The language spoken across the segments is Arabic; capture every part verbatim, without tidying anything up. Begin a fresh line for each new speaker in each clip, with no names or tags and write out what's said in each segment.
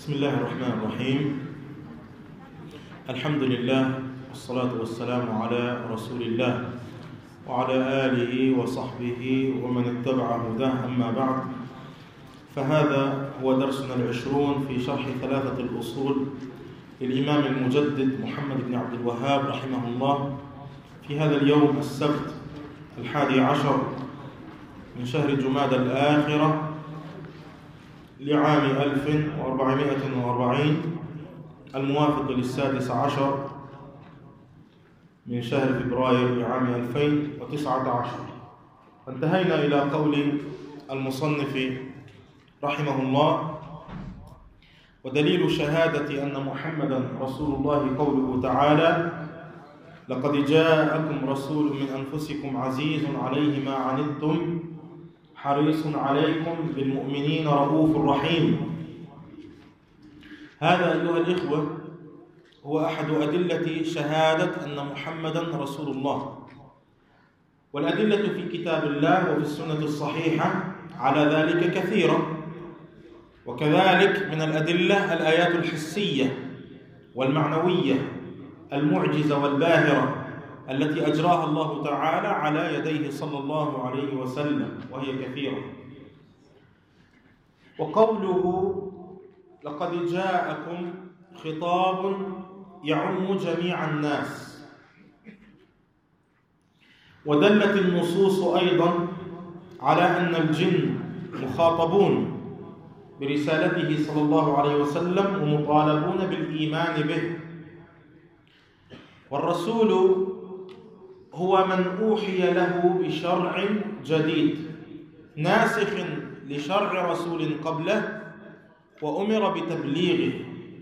بسم الله الرحمن الرحيم. الحمد لله والصلاة والسلام على رسول الله وعلى آله وصحبه ومن اتبع هداه، أما بعد، فهذا هو درسنا العشرون في شرح ثلاثة الأصول للإمام المجدد محمد بن عبد الوهاب رحمه الله، في هذا اليوم السبت الحادي عشر من شهر جمادى الآخرة لعام ألف وأربعمائة وأربعين، الموافق للسادس عشر من شهر فبراير لعام ألفين وتسعة عشر. انتهينا إلى قول المصنف رحمه الله: ودليل شهادة أن محمدا رسول الله قوله تعالى: لقد جاءكم رسول من أنفسكم عزيز عليه ما عنتم حريص عليكم بالمؤمنين رؤوف رحيم. هذا أيها الإخوة هو أحد أدلة شهادة أن محمدا رسول الله، والأدلة في كتاب الله وفي السنة الصحيحة على ذلك كثيرة، وكذلك من الأدلة الآيات الحسية والمعنوية المعجزة والباهرة التي أجراها الله تعالى على يديه صلى الله عليه وسلم، وهي كثيرة. وقوله لقد جاءكم خطاب يعم جميع الناس، ودلت النصوص أيضا على أن الجن مخاطبون برسالته صلى الله عليه وسلم ومطالبون بالإيمان به. والرسول هو من أوحي له بشرع جديد ناسخ لشرع رسول قبله وأمر بتبليغه.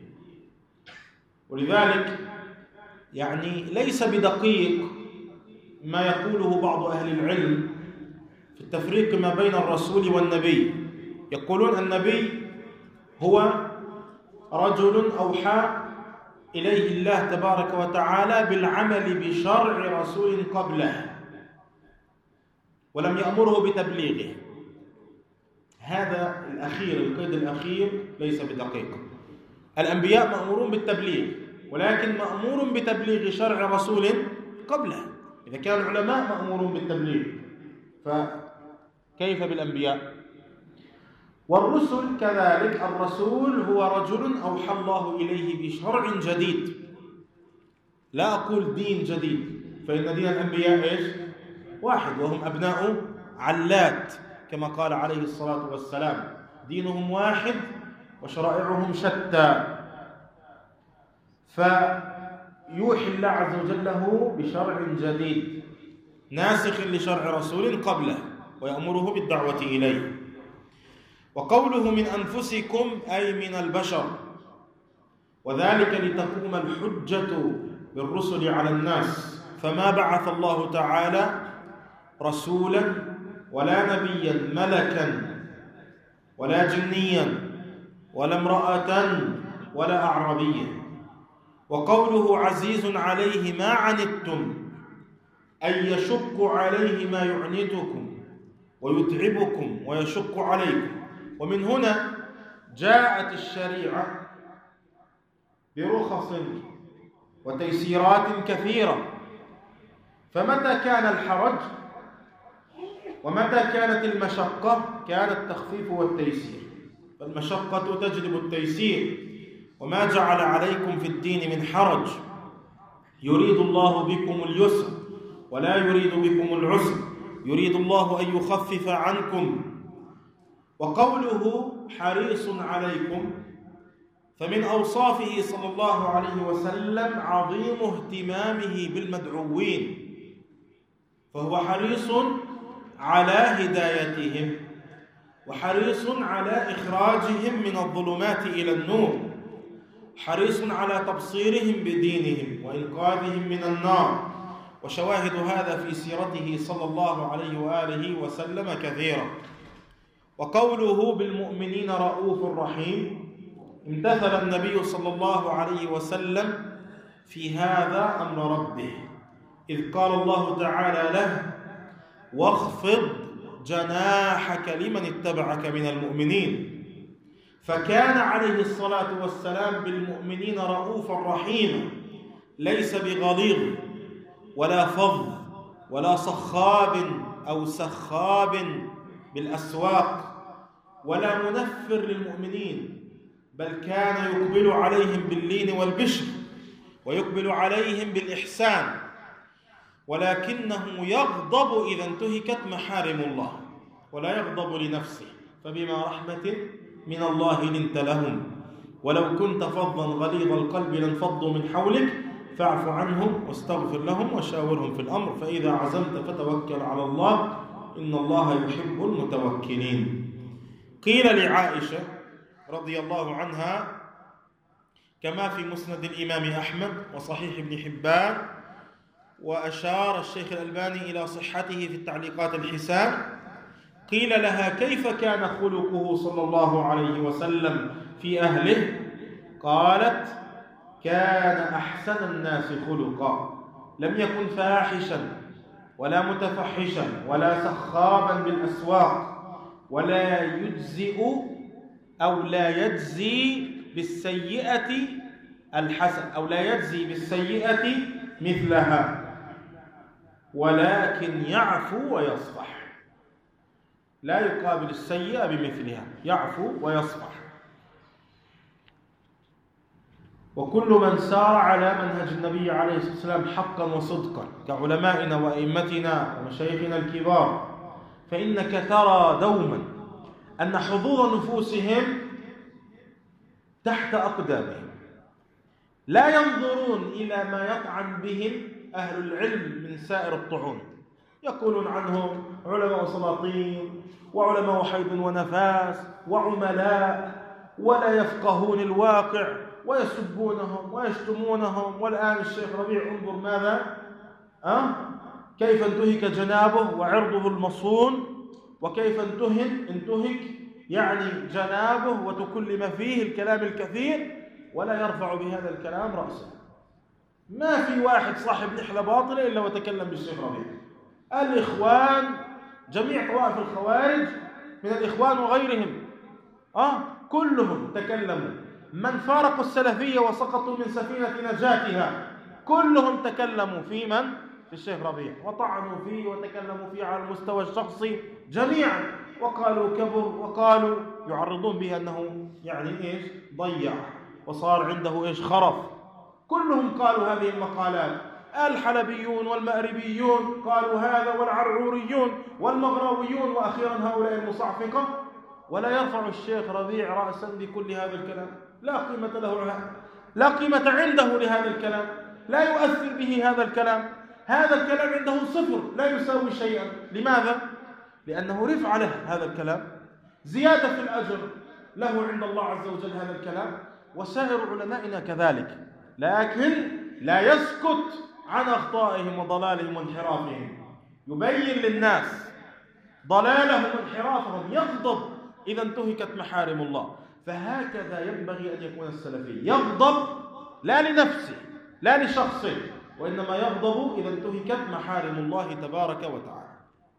ولذلك يعني ليس بدقيق ما يقوله بعض أهل العلم في التفريق ما بين الرسول والنبي. يقولون النبي هو رجل أوحى إليه الله تبارك وتعالى بالعمل بشرع رسول قبله ولم يأمره بتبليغه. هذا الأخير، القيد الأخير ليس بدقيق. الأنبياء مأمورون بالتبليغ، ولكن مأمور بتبليغ شرع رسول قبله. إذا كان العلماء مأمورون بالتبليغ فكيف بالأنبياء؟ والرسل كذلك، الرسول هو رجل أوحى الله إليه بشرع جديد. لا أقول دين جديد، فإن دين الأنبياء إيش؟ واحد، وهم أبناء علات كما قال عليه الصلاة والسلام: دينهم واحد وشرائعهم شتى. فيوحي الله عز وجل له بشرع جديد ناسخ لشرع رسول قبله ويأمره بالدعوة إليه. وقوله من أنفسكم أي من البشر، وذلك لتقوم الحجة بالرسل على الناس، فما بعث الله تعالى رسولا ولا نبيا ملكا ولا جنيا ولا امرأة ولا أعرابيا. وقوله عزيز عليه ما عنتم أي يشق عليه ما يعنتكم ويتعبكم ويشق عليكم. ومن هنا جاءت الشريعة برخص وتيسيرات كثيرة. فمتى كان الحرج ومتى كانت المشقة كان التخفيف والتيسير. فالمشقة تجلب التيسير: وما جعل عليكم في الدين من حرج يريد الله بكم اليسر ولا يريد بكم العسر يريد الله أن يخفف عنكم. وقوله حريص عليكم، فمن أوصافه صلى الله عليه وسلم عظيم اهتمامه بالمدعوين، فهو حريص على هدايتهم وحريص على إخراجهم من الظلمات إلى النور، حريص على تبصيرهم بدينهم وإنقاذهم من النار. وشواهد هذا في سيرته صلى الله عليه وآله وسلم كثيرة. وقوله بالمؤمنين رؤوف رحيم، امتثل النبي صلى الله عليه وسلم في هذا أمر ربه، إذ قال الله تعالى له: واخفض جناحك لمن اتبعك من المؤمنين. فكان عليه الصلاة والسلام بالمؤمنين رؤوفا رحيما، ليس بغليظ ولا فظ ولا صخاب أو سخاب بالأسواق ولا منفر للمؤمنين، بل كان يقبل عليهم باللين والبشر ويقبل عليهم بالإحسان، ولكنه يغضب إذا انتهكت محارم الله ولا يغضب لنفسه، فبما رحمة من الله لنت لهم ولو كنت فظا غليظ القلب لانفضوا من حولك فاعف عنهم واستغفر لهم وشاورهم في الأمر فإذا عزمت فتوكل على الله إن الله يحب المتوكلين. قيل لعائشة رضي الله عنها كما في مسند الإمام أحمد وصحيح ابن حبان، وأشار الشيخ الألباني إلى صحته في التعليقات الحسان، قيل لها كيف كان خلقه صلى الله عليه وسلم في أهله؟ قالت كان أحسن الناس خلقا، لم يكن فاحشا ولا متفحشا ولا سخابا بالأسواق ولا يجزئ أو لا يجزي بالسيئة الحسن أو لا يجزي بالسيئة مثلها، ولكن يعفو ويصفح، لا يقابل السيئة بمثلها، يعفو ويصفح. وكل من سار على منهج النبي عليه الصلاة والسلام حقا وصدقا كعلمائنا وأئمتنا ومشايخنا الكبار، فإنك ترى دوما أن حظوظ نفوسهم تحت أقدامهم، لا ينظرون إلى ما يطعن بهم أهل العلم من سائر الطعون، يقولون عنهم علماء سلاطين وعلماء حيض ونفاس وعملاء ولا يفقهون الواقع ويسبونهم ويشتمونهم. والآن الشيخ ربيع انظر ماذا أه؟ كيف انتهك جنابه وعرضه المصون، وكيف انتهن انتهك يعني جنابه وتكلم فيه الكلام الكثير ولا يرفع بهذا الكلام رأسه. ما في واحد صاحب نحلة باطلة إلا وتكلم بالشيخ ربيع. الإخوان جميع طوائف الخوارج من الإخوان وغيرهم آه كلهم تكلموا، من فارقوا السلفية وسقطوا من سفينة نجاتها كلهم تكلموا في من؟ في الشيخ ربيع، وطعنوا فيه وتكلموا فيه على المستوى الشخصي جميعا، وقالوا كبر، وقالوا يعرضون به أنه يعني إيش ضيع وصار عنده إيش خرف. كلهم قالوا هذه المقالات، الحلبيون والمأربيون قالوا هذا، والعرعوريون والمغراويون، وأخيرا هؤلاء المصعفقة، ولا يرفع الشيخ ربيع رأسا بكل هذا الكلام، لا قيمة له، لا قيمة عنده لهذا الكلام، لا يؤثر به هذا الكلام، هذا الكلام عنده صفر لا يساوي شيئا. لماذا؟ لأنه رفع له هذا الكلام، زيادة في الأجر له عند الله عز وجل هذا الكلام، وسائر علمائنا كذلك، لكن لا يسكت عن أخطائهم وضلالهم وانحرافهم، يبين للناس ضلالهم وانحرافهم، يغضب إذا انتهكت محارم الله. فهكذا ينبغي أن يكون السلفي، يغضب لا لنفسه لا لشخصه، وإنما يغضب إذا انتهكت محارم الله تبارك وتعالى.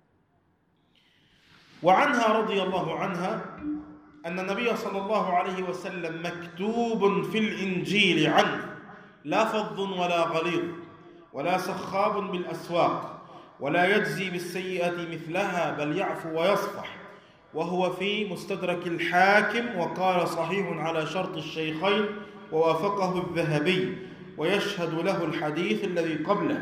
وعنها رضي الله عنها أن النبي صلى الله عليه وسلم مكتوب في الإنجيل عنه لا فظ ولا غليظ ولا سخاب بالأسواق ولا يجزي بالسيئة مثلها بل يعفو ويصفح، وهو في مستدرك الحاكم، وقال صحيح على شرط الشيخين ووافقه الذهبي، ويشهد له الحديث الذي قبله.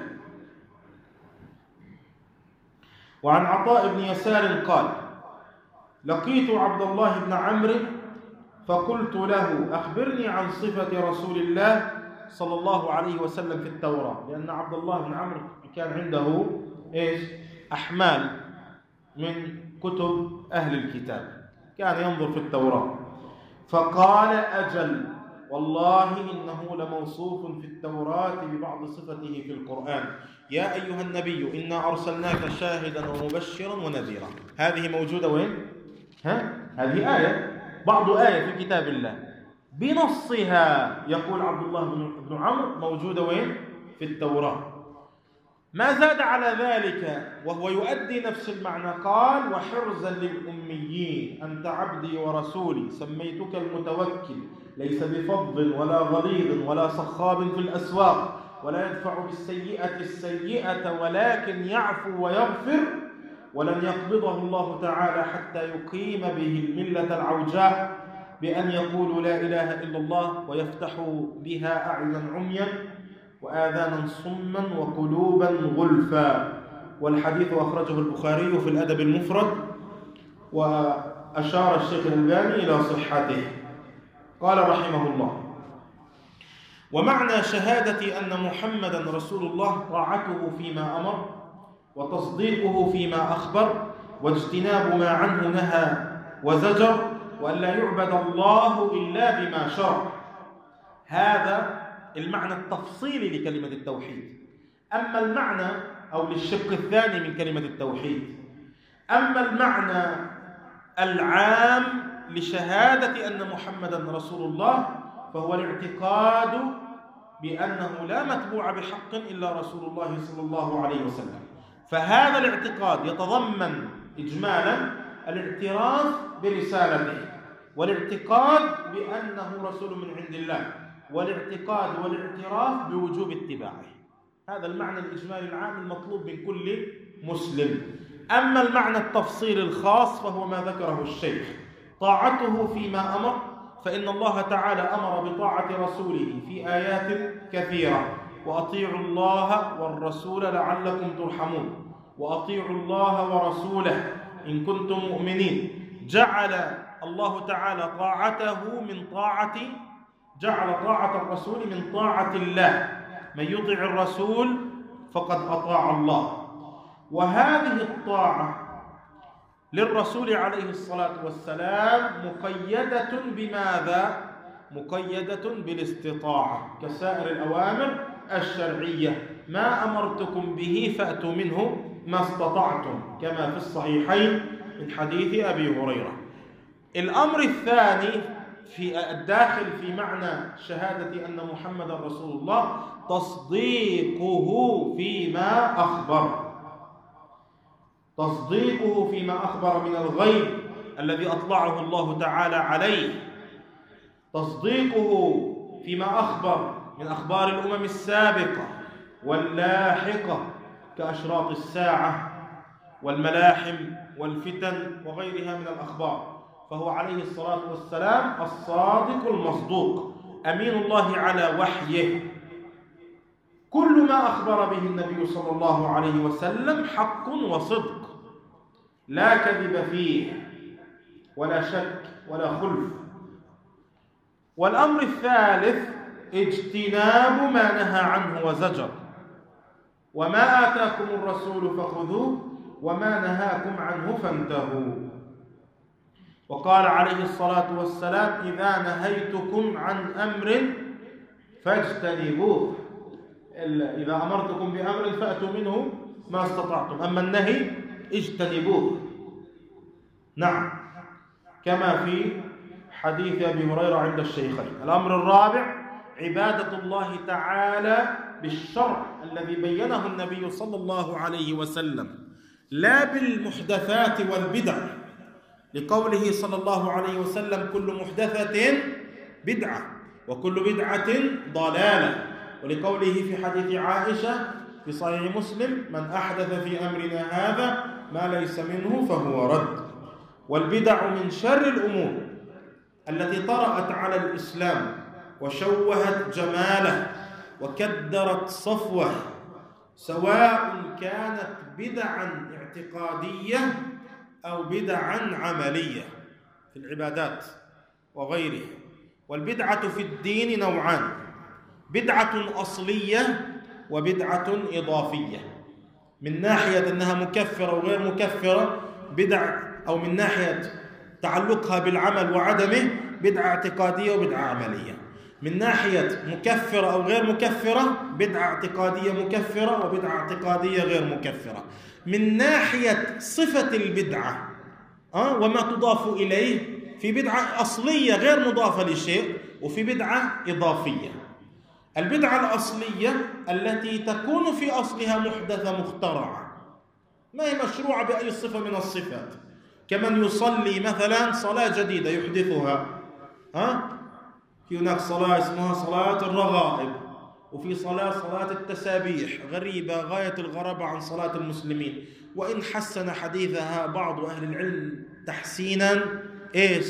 وعن عطاء بن يسار قال لقيت عبد الله بن عمرو فقلت له أخبرني عن صفة رسول الله صلى الله عليه وسلم في التوراة، لأن عبد الله بن عمرو كان عنده إيش أحمال من كتب أهل الكتاب، كان ينظر في التوراة، فقال أجل والله إنه لموصوف في التوراة ببعض صفته في القرآن، يا أيها النبي إنا أرسلناك شاهدا ومبشرا ونذيرا. هذه موجودة وين؟ ها؟ هذه آية، بعض آية في كتاب الله بنصها، يقول عبد الله بن عمرو موجودة وين؟ في التوراة. ما زاد على ذلك وهو يؤدي نفس المعنى، قال: وحرزا للأميين أنت عبدي ورسولي سميتك المتوكل، ليس بفظ ولا غليظ ولا صخاب في الأسواق، ولا يدفع بالسيئة السيئة ولكن يعفو ويغفر، ولن يقبضه الله تعالى حتى يقيم به الملة العوجاء بأن يقولوا لا إله إلا الله ويفتحوا بها أعينا عميا وآذانا صما وقلوبا غلفا. والحديث أخرجه البخاري في الأدب المفرد، وأشار الشيخ الألباني إلى صحته. قال رحمه الله: ومعنى شهادة أن محمدا رسول الله طاعته فيما أمر، وتصديقه فيما أخبر، واجتناب ما عنه نهى وزجر، وأن لا يعبد الله إلا بما شرع. هذا المعنى التفصيلي لكلمة التوحيد. أما المعنى أو للشق الثاني من كلمة التوحيد، أما المعنى العام لشهادة أن محمدا رسول الله فهو الاعتقاد بأنه لا متبوع بحق إلا رسول الله صلى الله عليه وسلم. فهذا الاعتقاد يتضمن إجمالا الاعتراف برسالته، والاعتقاد بأنه رسول من عند الله، والاعتقاد والاعتراف بوجوب اتباعه. هذا المعنى الإجمالي العام المطلوب من كل مسلم. أما المعنى التفصيل الخاص فهو ما ذكره الشيخ: طاعته فيما أمر، فإن الله تعالى أمر بطاعة رسوله في آيات كثيرة: وأطيعوا الله والرسول لعلكم ترحمون، وأطيعوا الله ورسوله إن كنتم مؤمنين. جعل الله تعالى طاعته من طاعة جعل طاعة الرسول من طاعة الله، من يطع الرسول فقد أطاع الله. وهذه الطاعة للرسول عليه الصلاة والسلام مقيدة بماذا؟ مقيدة بالاستطاعة كسائر الأوامر الشرعية: ما أمرتكم به فأتوا منه ما استطعتم، كما في الصحيحين من حديث أبي هريرة. الأمر الثاني في الداخل في معنى شهادة أن محمد رسول الله تصديقه فيما أخبر، تصديقه فيما أخبر من الغيب الذي أطلعه الله تعالى عليه، تصديقه فيما أخبر من أخبار الأمم السابقة واللاحقة كأشراط الساعة والملاحم والفتن وغيرها من الأخبار. فهو عليه الصلاة والسلام الصادق المصدوق، أمين الله على وحيه. كل ما أخبر به النبي صلى الله عليه وسلم حق وصدق، لا كذب فيه ولا شك ولا خلف. والأمر الثالث اجتناب ما نهى عنه وزجر: وما آتاكم الرسول فخذوه وما نهاكم عنه فانتهوا. وقال عليه الصلاة والسلام: إذا نهيتكم عن أمر فاجتنبوه، إذا أمرتكم بأمر فأتوا منه ما استطعتم، أما النهي اجتنبوه. نعم، كما في حديث أبي هريرة عند الشيخين. الأمر الرابع عبادة الله تعالى بالشرع الذي بينه النبي صلى الله عليه وسلم، لا بالمحدثات والبدع، لقوله صلى الله عليه وسلم: كل محدثة بدعة وكل بدعة ضلالة. ولقوله في حديث عائشة في صحيح مسلم: من أحدث في أمرنا هذا ما ليس منه فهو رد. والبدع من شر الأمور التي طرأت على الإسلام وشوهت جماله وكدرت صفوه، سواء كانت بدعا اعتقادية أو بدعا عملية في العبادات وغيرها. والبدعة في الدين نوعان: بدعة أصلية وبدعة إضافية، من ناحية أنها مكفرة وغير مكفرة بدع، أو من ناحية تعلقها بالعمل وعدمه بدعة اعتقادية وبدعة عملية. من ناحية مكفرة أو غير مكفرة بدعة اعتقادية مكفرة وبدعة اعتقادية غير مكفرة. من ناحية صفة البدعة أه؟ وما تضاف إليه، في بدعة أصلية غير مضافة لشيء، وفي بدعة إضافية. البدعة الأصلية التي تكون في أصلها محدثة مخترعة، ما هي مشروعة بأي صفة من الصفات، كمن يصلي مثلا صلاة جديدة يحدثها. ها؟ في هناك صلاة اسمها صلاة الرغائب، وفي صلاة صلاة التسابيح، غريبة غاية الغرابة عن صلاة المسلمين، وإن حسن حديثها بعض أهل العلم تحسينا إيش؟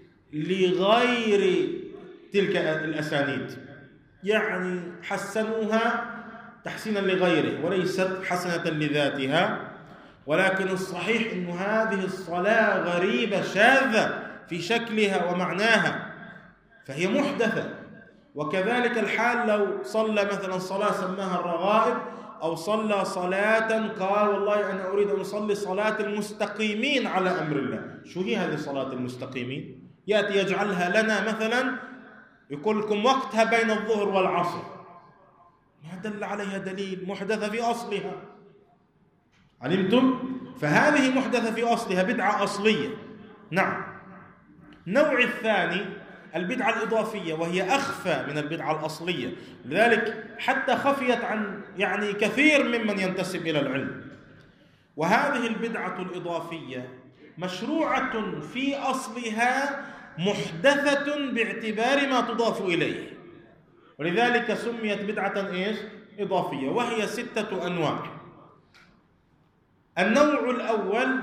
لغير تلك الأسانيد، يعني حسنوها تحسينا لغيره وليست حسنة لذاتها. ولكن الصحيح أن هذه الصلاة غريبة شاذة في شكلها ومعناها، فهي محدثة. وكذلك الحال لو صلى مثلا صلاة سماها الرغائب، أو صلى صلاة قال والله أنا أريد أن أصلي صلاة المستقيمين على أمر الله. شو هي هذه صلاة المستقيمين؟ يأتي يجعلها لنا مثلا يقول لكم وقتها بين الظهر والعصر، ما دل عليها دليل، محدثة في أصلها. علمتم؟ فهذه محدثة في أصلها، بدعة أصلية. نعم. النوع الثاني البدعة الإضافية، وهي أخفى من البدعة الأصلية، لذلك حتى خفيت عن يعني كثير ممن ينتسب إلى العلم. وهذه البدعة الإضافية مشروعة في أصلها محدثة باعتبار ما تضاف إليه، ولذلك سميت بدعة إيش؟ إضافية، وهي ستة أنواع. النوع الأول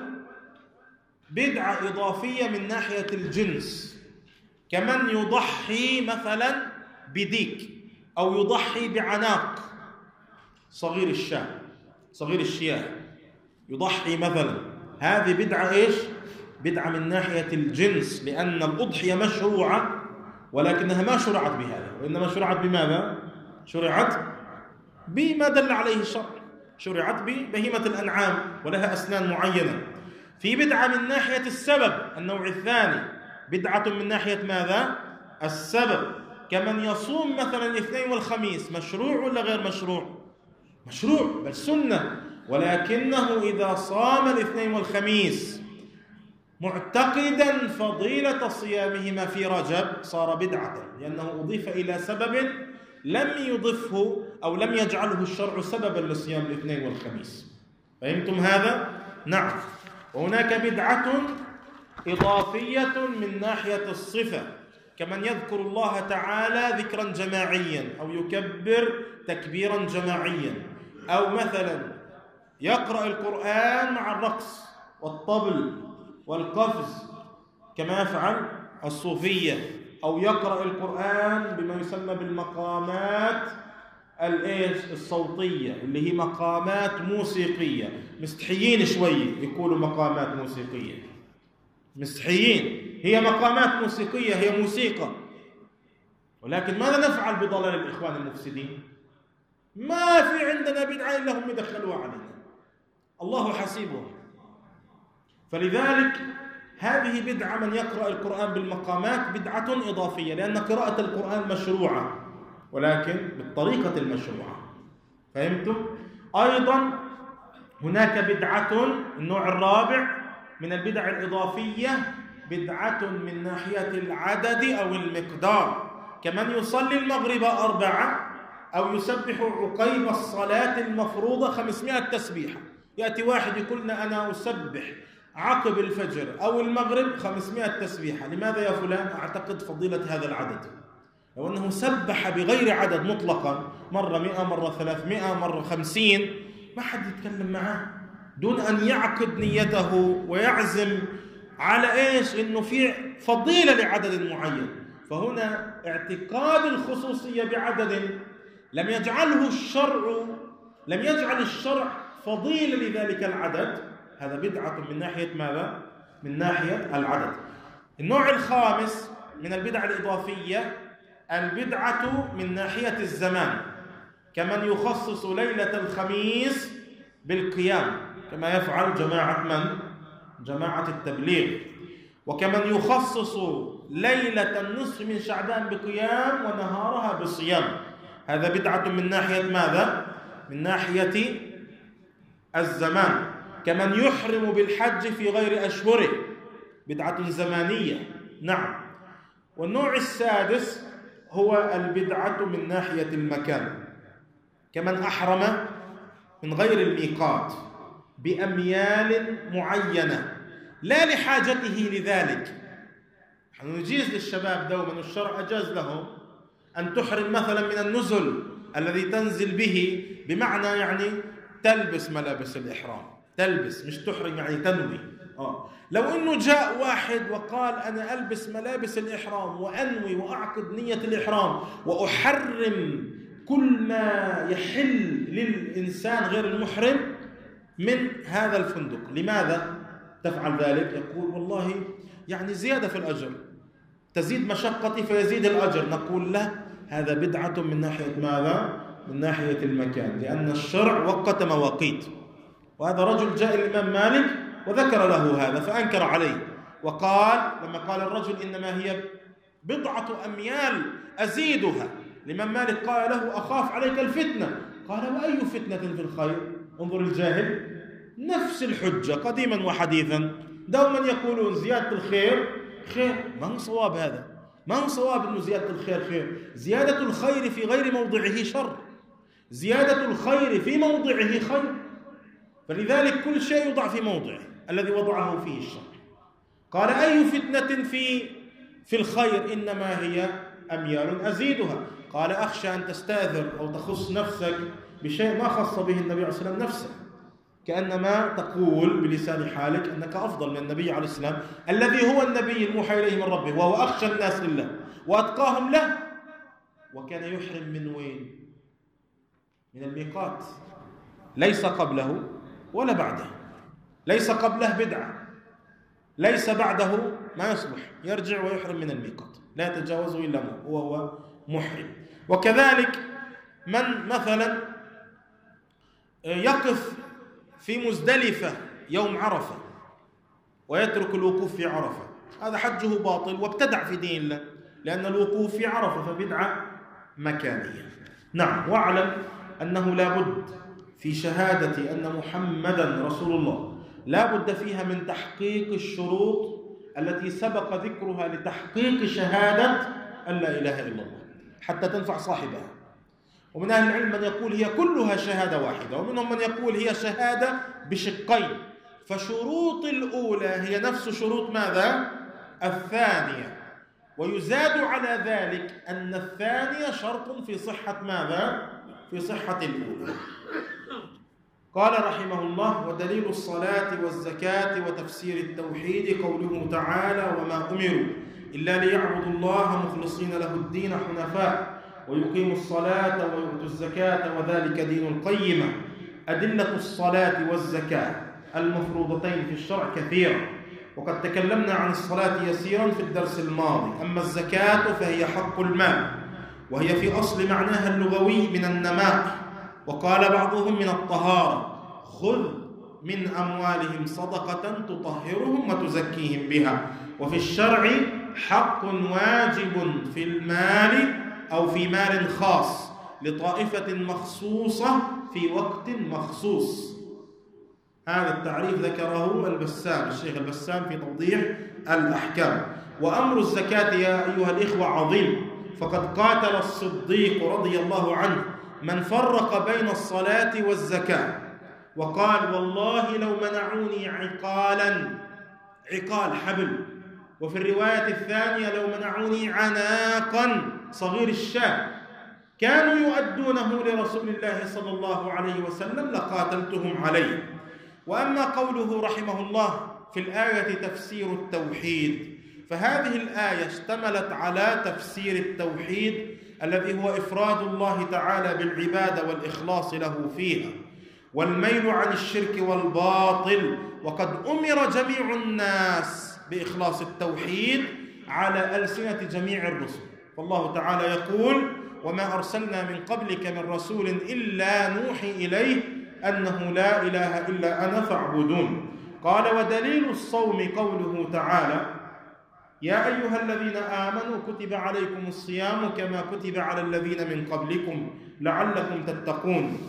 بدعة إضافية من ناحية الجنس، كمن يضحي مثلا بديك أو يضحي بعناق صغير الشاة صغير الشياه يضحي مثلا، هذه بدعة إيش؟ بدعة من ناحية الجنس، لأن الأضحية مشروعة ولكنها ما شرعت بهذا، وإنما شرعت بماذا؟ شرعت بما دل عليه الشرع، شرعت ببهيمة الأنعام ولها أسنان معينة. في بدعة من ناحية السبب، النوع الثاني بدعة من ناحية ماذا؟ السبب، كمن يصوم مثلا الاثنين والخميس، مشروع ولا غير مشروع؟ مشروع بل سنة، ولكنه إذا صام الاثنين والخميس معتقدا فضيلة صيامهما في رجب صار بدعة، لأنه أضيف إلى سبب لم يضفه أو لم يجعله الشرع سببا لصيام الاثنين والخميس. فهمتم هذا؟ نعم. وهناك بدعة إضافية من ناحية الصفة، كمن يذكر الله تعالى ذكرا جماعيا أو يكبر تكبيرا جماعيا، أو مثلا يقرأ القرآن مع الرقص والطبل والقفز كما يفعل الصوفية، أو يقرأ القرآن بما يسمى بالمقامات الإيش الصوتية، اللي هي مقامات موسيقية. مستحيين شوي يقولوا مقامات موسيقية، مستحيين، هي مقامات موسيقية، هي موسيقى. ولكن ماذا نفعل بضلال الإخوان المفسدين؟ ما في عندنا بدعة إلا هم يدخلوها علينا، الله حسيبهم. فلذلك هذه بدعة، من يقرأ القرآن بالمقامات بدعة إضافية، لأن قراءة القرآن مشروعة ولكن بالطريقة المشروعة. فهمتم؟ أيضا هناك بدعة، النوع الرابع من البدع الإضافية، بدعة من ناحية العدد أو المقدار، كمن يصلي المغرب أربعة أو يسبح عقيب الصلاة المفروضة خمسمائة تسبيحة. يأتي واحد يقول لنا أنا أسبح عقب الفجر أو المغرب خمسمائة تسبيحة، لماذا يا فلان؟ أعتقد فضيلة هذا العدد، لو أنه سبح بغير عدد مطلقا، مرة مئة، مرة ثلاثمائة، مرة خمسين، ما حد يتكلم معاه دون أن يعقد نيته ويعزم على إيش؟ إنه في فضيلة لعدد معين. فهنا اعتقاد الخصوصية بعدد لم يجعله الشرع، لم يجعل الشرع فضيلة لذلك العدد، هذا بدعة من ناحية ماذا؟ من ناحية العدد. النوع الخامس من البدع الإضافية البدعة من ناحية الزمان، كمن يخصص ليلة الخميس بالقيام كما يفعل جماعة من؟ جماعة التبليغ، وكمن يخصص ليلة النصف من شعبان بقيام ونهارها بصيام، هذا بدعة من ناحية ماذا؟ من ناحية الزمان. كمن يحرم بالحج في غير أشهره، بدعة زمانية. نعم. والنوع السادس هو البدعة من ناحية المكان، كمن أحرم من غير الميقات بأميال معينة لا لحاجته لذلك. نحن نجيز للشباب دوما، والشرع أجاز لهم أن تحرم مثلا من النزل الذي تنزل به، بمعنى يعني تلبس ملابس الإحرام، تلبس مش تحرم يعني تنوي. آه. لو أنه جاء واحد وقال أنا ألبس ملابس الإحرام وأنوي وأعقد نية الإحرام وأحرم كل ما يحل للإنسان غير المحرم من هذا الفندق، لماذا تفعل ذلك؟ يقول والله يعني زيادة في الأجر، تزيد مشقتي فيزيد الأجر. نقول له هذا بدعة من ناحية ماذا؟ من ناحية المكان، لأن الشرع وقت مواقيت. وهذا رجل جاء الإمام مالك وذكر له هذا فأنكر عليه، وقال لما قال الرجل إنما هي بضعة أميال أزيدها، الإمام مالك قال له أخاف عليك الفتنة. قال وأي فتنة في الخير؟ انظر الجاهل، نفس الحجة قديما وحديثا دوما يقولون زيادة الخير خير. ما هو صواب هذا، ما هو صواب أنه زيادة الخير خير. زيادة الخير في غير موضعه شر، زيادة الخير في موضعه خير. فلذلك كل شيء يوضع في موضعه الذي وضعه فيه الشرع. قال أي فتنة في في الخير؟ إنما هي أميال أزيدها. قال أخشى أن تستأثر أو تخص نفسك بشيء ما خص به النبي عليه الصلاة والسلام نفسه، كأنما تقول بلسان حالك أنك أفضل من النبي عليه السلام الذي هو النبي الموحى إليه من ربه، وهو أخشى الناس لله وأتقاهم له، وكان يحرم من وين؟ من الميقات، ليس قبله ولا بعده، ليس قبله بدعة، ليس بعده ما يصلح، يرجع ويحرم من الميقات، لا يتجاوزه إلا وهو محرم. وكذلك من مثلا يقف في مزدلفة يوم عرفة ويترك الوقوف في عرفة، هذا حجه باطل وابتدع في دين الله، لأن الوقوف في عرفة فبدعة مكانية. نعم. واعلم أنه لا بد في شهادة أن محمدا رسول الله لا بد فيها من تحقيق الشروط التي سبق ذكرها لتحقيق شهادة أن لا إله إلا الله حتى تنفع صاحبها. ومن أهل العلم من يقول هي كلها شهادة واحدة، ومنهم من يقول هي شهادة بشقين، فشروط الأولى هي نفس شروط ماذا؟ الثانية، ويزاد على ذلك أن الثانية شرط في صحة ماذا؟ في صحة الأولى. قال رحمه الله: ودليل الصلاة والزكاة وتفسير التوحيد قوله تعالى: وما أمروا إلا ليعبدوا الله مخلصين له الدين حنفاء ويقيموا الصلاة ويؤتوا الزكاة وذلك دين القيمة. أدلة الصلاة والزكاة المفروضتين في الشرع كثيرة، وقد تكلمنا عن الصلاة يسيرا في الدرس الماضي. أما الزكاة فهي حق المال، وهي في أصل معناها اللغوي من النماء، وقال بعضهم من الطهارة: خذ من أموالهم صدقة تطهرهم وتزكيهم بها. وفي الشرع حق واجب في المال أو في مال خاص لطائفة مخصوصة في وقت مخصوص. هذا التعريف ذكره البسام، الشيخ البسام، في توضيح الأحكام. وأمر الزكاة يا أيها الإخوة عظيم، فقد قاتل الصديق رضي الله عنه من فرق بين الصلاة والزكاة، وقال: والله لو منعوني عقالا، عقال حبل، وفي الرواية الثانية لو منعوني عناقا صغير الشاة كانوا يؤدونه لرسول الله صلى الله عليه وسلم لقاتلتهم عليه. وأما قوله رحمه الله في الآية تفسير التوحيد، فهذه الآية اشتملت على تفسير التوحيد الذي هو إفراد الله تعالى بالعبادة والإخلاص له فيها والميل عن الشرك والباطل. وقد أمر جميع الناس بإخلاص التوحيد على ألسنة جميع الرسل، فالله تعالى يقول: وما أرسلنا من قبلك من رسول إلا نوحي إليه أنه لا إله إلا أنا فاعبدون. قال: ودليل الصوم قوله تعالى: يا أيها الذين آمنوا كتب عليكم الصيام كما كتب على الذين من قبلكم لعلكم تتقون.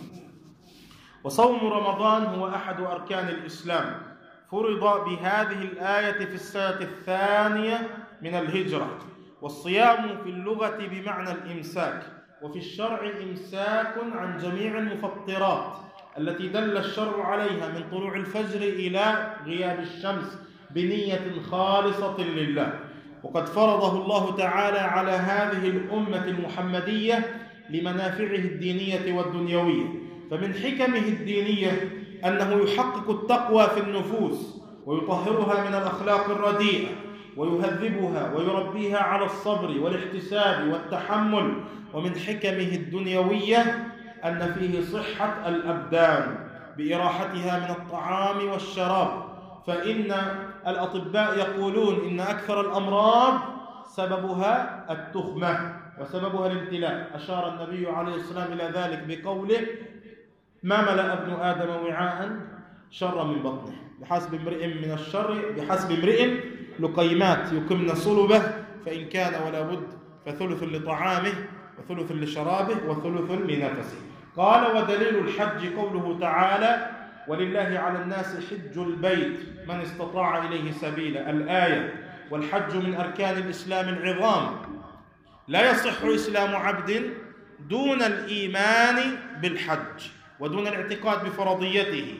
وصوم رمضان هو أحد أركان الإسلام، فرض بهذه الآية في السنة الثانية من الهجرة، والصيام في اللغة بمعنى الإمساك، وفي الشرع إمساك عن جميع المفطرات التي دل الشرع عليها من طلوع الفجر إلى غياب الشمس بنية خالصة لله. وقد فرضه الله تعالى على هذه الأمة المحمدية لمنافعه الدينية والدنيوية. فمن حكمه الدينية أنه يحقق التقوى في النفوس ويطهرها من الأخلاق الرديئة ويهذبها ويربيها على الصبر والاحتساب والتحمل. ومن حكمه الدنيوية أن فيه صحة الأبدان بإراحتها من الطعام والشراب، فإن الأطباء يقولون إن أكثر الأمراض سببها التخمة وسببها الامتلاء. أشار النبي عليه السلام إلى ذلك بقوله: ما ملأ ابن آدم وعاء شر من بطنه، بحسب امرئ من الشر بحسب امرئ لقيمات يكمن صلبه، فإن كان ولا بد فثلث لطعامه وثلث لشرابه وثلث لنفسه. قال: ودليل الحج قوله تعالى: ولله على الناس حج البيت من استطاع إليه سبيلا، الآية. والحج من أركان الإسلام العظام، لا يصح إسلام عبد دون الإيمان بالحج ودون الاعتقاد بفرضيته،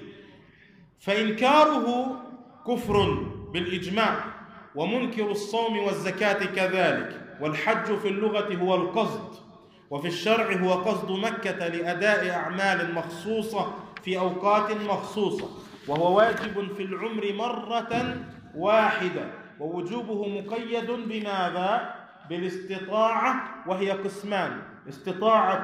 فإنكاره كفر بالإجماع، ومنكر الصوم والزكاة كذلك. والحج في اللغة هو القصد، وفي الشرع هو قصد مكة لأداء أعمال مخصوصة في أوقات مخصوصة، وهو واجب في العمر مرة واحدة، ووجوبه مقيد بماذا؟ بالاستطاعة، وهي قسمان: استطاعة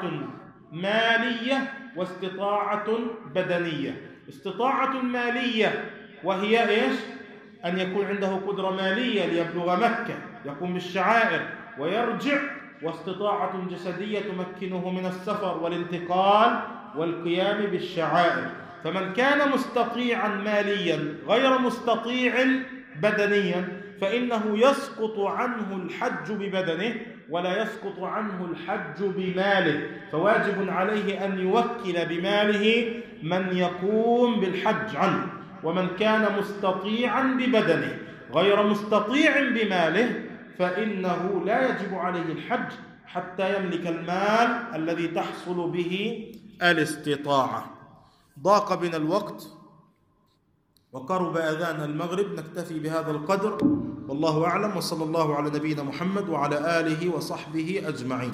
مالية واستطاعة بدنية. استطاعة مالية وهي إيش؟ أن يكون عنده قدرة مالية ليبلغ مكة، يقوم بالشعائر ويرجع. واستطاعة جسدية تمكنه من السفر والانتقال والقيام بالشعائر. فمن كان مستطيعا ماليا غير مستطيع بدنيا فإنه يسقط عنه الحج ببدنه ولا يسقط عنه الحج بماله، فواجب عليه أن يوكل بماله من يقوم بالحج عنه. ومن كان مستطيعا ببدنه غير مستطيع بماله فإنه لا يجب عليه الحج حتى يملك المال الذي تحصل به الاستطاعة. ضاق بنا الوقت وقرب أذان المغرب، نكتفي بهذا القدر، والله أعلم، وصلى الله على نبينا محمد وعلى آله وصحبه أجمعين.